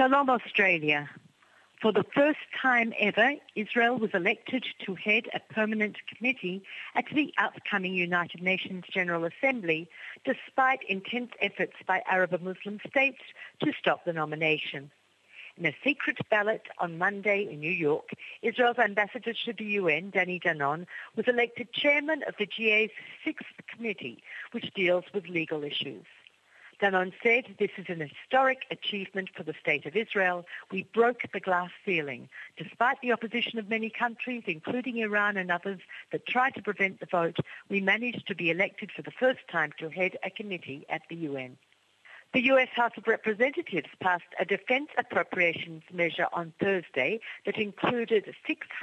Shalom Australia. For the first time ever, Israel was elected to head a permanent committee at the upcoming United Nations General Assembly, despite intense efforts by Arab and Muslim states to stop the nomination. In a secret ballot on Monday in New York, Israel's ambassador to the UN, Danny Danon, was elected chairman of the GA's sixth committee, which deals with legal issues. Danon said, "This is an historic achievement for the State of Israel. We broke the glass ceiling. Despite the opposition of many countries, including Iran and others, that tried to prevent the vote, we managed to be elected for the first time to head a committee at the UN." The US House of Representatives passed a defense appropriations measure on Thursday that included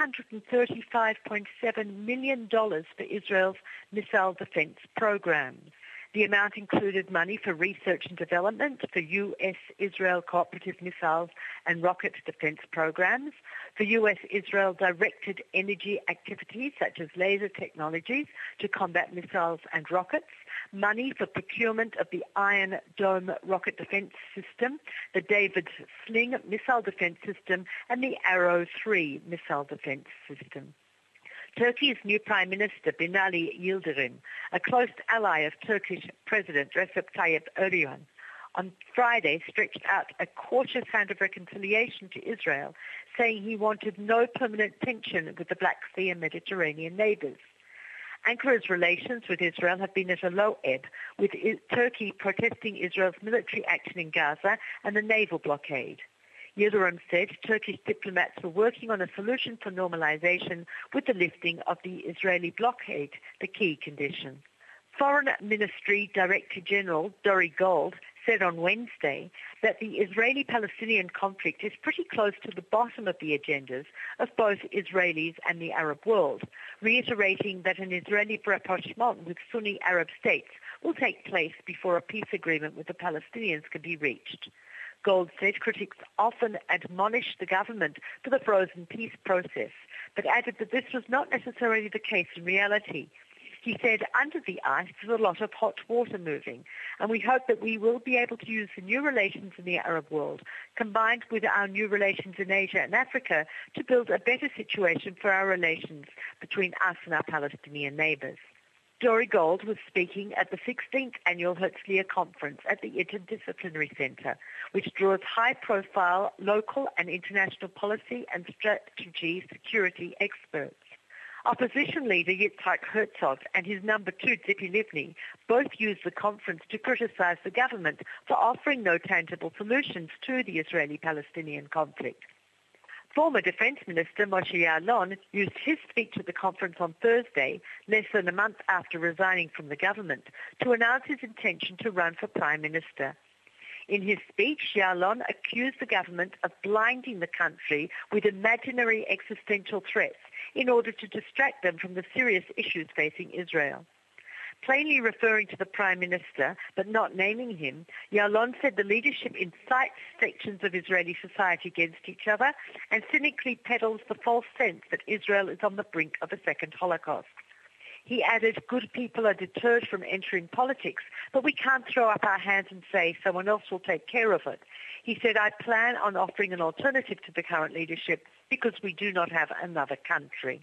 $635.7 million for Israel's missile defense programs. The amount included money for research and development for US-Israel cooperative missiles and rocket defense programs, for US-Israel directed energy activities such as laser technologies to combat missiles and rockets, money for procurement of the Iron Dome rocket defense system, the David Sling missile defense system, and the Arrow 3 missile defense system. Turkey's new Prime Minister Binali Yildirim, a close ally of Turkish President Recep Tayyip Erdogan, on Friday stretched out a cautious hand of reconciliation to Israel, saying he wanted no permanent tension with the Black Sea and Mediterranean neighbours. Ankara's relations with Israel have been at a low ebb, with Turkey protesting Israel's military action in Gaza and the naval blockade. Yildirim said Turkish diplomats were working on a solution for normalization with the lifting of the Israeli blockade, the key condition. Foreign Ministry Director General Dori Gold said on Wednesday that the Israeli-Palestinian conflict is pretty close to the bottom of the agendas of both Israelis and the Arab world, reiterating that an Israeli rapprochement with Sunni Arab states will take place before a peace agreement with the Palestinians can be reached. Gold said critics often admonish the government for the frozen peace process, but added that this was not necessarily the case in reality. He said, "Under the ice is a lot of hot water moving, and we hope that we will be able to use the new relations in the Arab world, combined with our new relations in Asia and Africa, to build a better situation for our relations between us and our Palestinian neighbours." Dori Gold was speaking at the 16th Annual Herzliya Conference at the Interdisciplinary Centre, which draws high-profile local and international policy and strategy security experts. Opposition leader Yitzhak Herzog and his number two, Tzipi Livni, both used the conference to criticise the government for offering no tangible solutions to the Israeli-Palestinian conflict. Former Defence Minister Moshe Ya'alon used his speech at the conference on Thursday, less than a month after resigning from the government, to announce his intention to run for Prime Minister. In his speech, Ya'alon accused the government of blinding the country with imaginary existential threats in order to distract them from the serious issues facing Israel. Plainly referring to the Prime Minister, but not naming him, Ya'alon said the leadership incites sections of Israeli society against each other and cynically peddles the false sense that Israel is on the brink of a second Holocaust. He added, "Good people are deterred from entering politics, but we can't throw up our hands and say someone else will take care of it." He said, "I plan on offering an alternative to the current leadership because we do not have another country."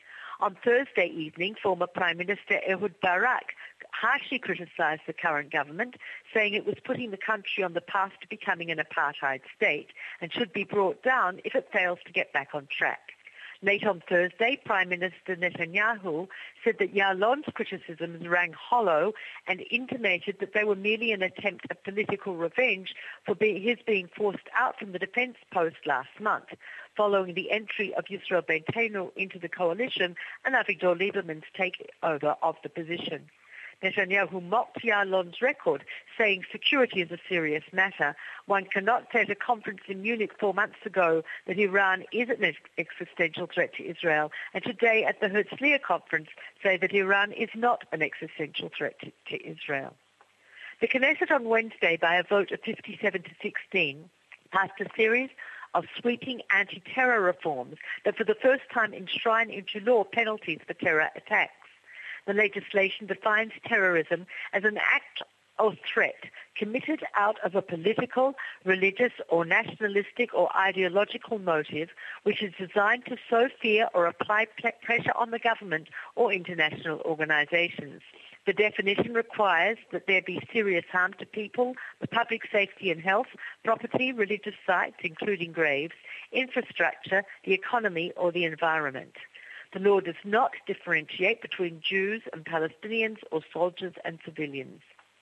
On Thursday evening, former Prime Minister Ehud Barak harshly criticised the current government, saying it was putting the country on the path to becoming an apartheid state and should be brought down if it fails to get back on track. Late on Thursday, Prime Minister Netanyahu said that Ya'alon's criticisms rang hollow and intimated that they were merely an attempt at political revenge for his being forced out from the defence post last month, following the entry of Yisrael Beitenu into the coalition and Avigdor Lieberman's takeover of the position. Netanyahu mocked Ya'alon's record, saying security is a serious matter. One cannot say at a conference in Munich 4 months ago that Iran is an existential threat to Israel, and today at the Herzliya conference say that Iran is not an existential threat to Israel. The Knesset on Wednesday, by a vote of 57 to 16, passed a series of sweeping anti-terror reforms that for the first time enshrine into law penalties for terror attacks. The legislation defines terrorism as an act or threat committed out of a political, religious or nationalistic or ideological motive which is designed to sow fear or apply pressure on the government or international organizations. The definition requires that there be serious harm to people, the public safety and health, property, religious sites, including graves, infrastructure, the economy or the environment. The law does not differentiate between Jews and Palestinians or soldiers and civilians.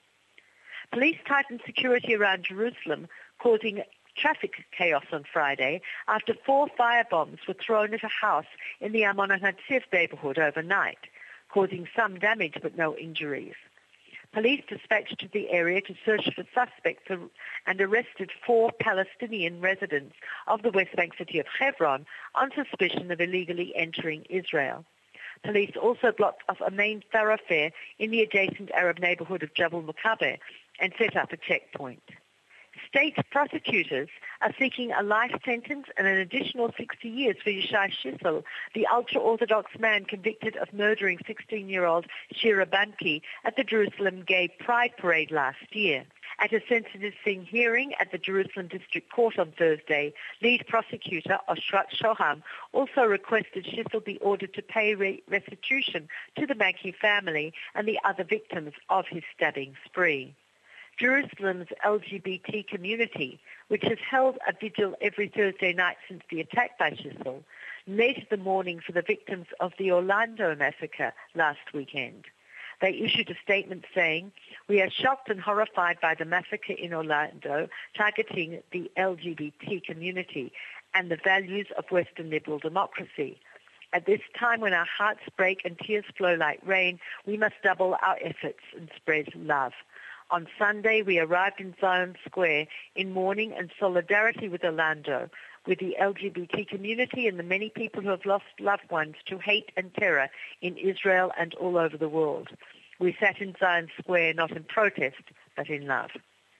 Police tightened security around Jerusalem, causing traffic chaos on Friday after 4 firebombs were thrown at a house in the Amon HaNetziv neighborhood overnight, causing some damage but no injuries. Police dispatched to the area to search for suspects and arrested 4 Palestinian residents of the West Bank city of Hebron on suspicion of illegally entering Israel. Police also blocked off a main thoroughfare in the adjacent Arab neighborhood of Jabal Mukabe and set up a checkpoint. State prosecutors are seeking a life sentence and an additional 60 years for Yishai Shissel, the ultra-Orthodox man convicted of murdering 16-year-old Shira Banki at the Jerusalem Gay Pride Parade last year. At a sentencing hearing at the Jerusalem District Court on Thursday, lead prosecutor Oshrat Shoham also requested Shissel be ordered to pay restitution to the Banki family and the other victims of his stabbing spree. Jerusalem's LGBT community, which has held a vigil every Thursday night since the attack by Shissel, led the mourning for the victims of the Orlando massacre last weekend. They issued a statement saying, "We are shocked and horrified by the massacre in Orlando targeting the LGBT community and the values of Western liberal democracy. At this time when our hearts break and tears flow like rain, we must double our efforts and spread love. On Sunday, we arrived in Zion Square in mourning and solidarity with Orlando, with the LGBT community and the many people who have lost loved ones to hate and terror in Israel and all over the world. We sat in Zion Square not in protest, but in love."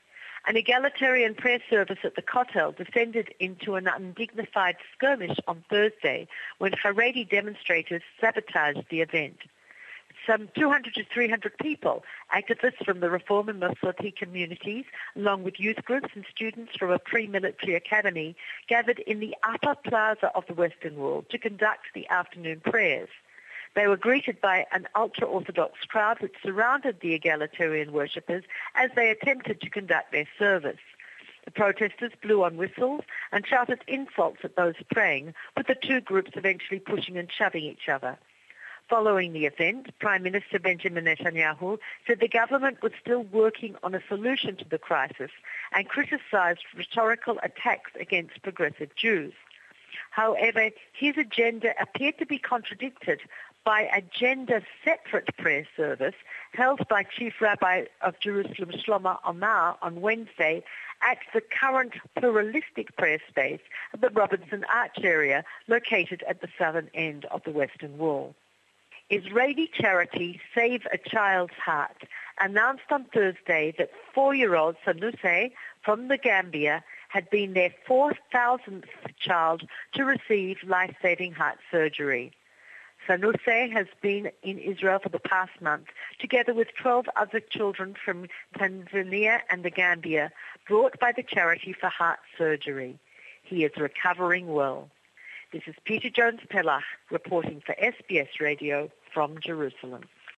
An egalitarian prayer service at the Kotel descended into an undignified skirmish on Thursday when Haredi demonstrators sabotaged the event. Some 200 to 300 people, activists from the Reform and Masorti communities, along with youth groups and students from a pre-military academy, gathered in the upper plaza of the Western Wall to conduct the afternoon prayers. They were greeted by an ultra-Orthodox crowd which surrounded the egalitarian worshippers as they attempted to conduct their service. The protesters blew on whistles and shouted insults at those praying, with the two groups eventually pushing and shoving each other. Following the event, Prime Minister Benjamin Netanyahu said the government was still working on a solution to the crisis and criticized rhetorical attacks against progressive Jews. However, his agenda appeared to be contradicted by a gender-separate prayer service held by Chief Rabbi of Jerusalem Shlomo Omar on Wednesday at the current pluralistic prayer space at the Robinson Arch area located at the southern end of the Western Wall. Israeli charity Save a Child's Heart announced on Thursday that 4-year-old Sanuse from the Gambia had been their 4,000th child to receive life-saving heart surgery. Sanuse has been in Israel for the past month, together with 12 other children from Tanzania and the Gambia, brought by the Charity for Heart Surgery. He is recovering well. This is Peter Jones-Pellach reporting for SBS Radio from Jerusalem.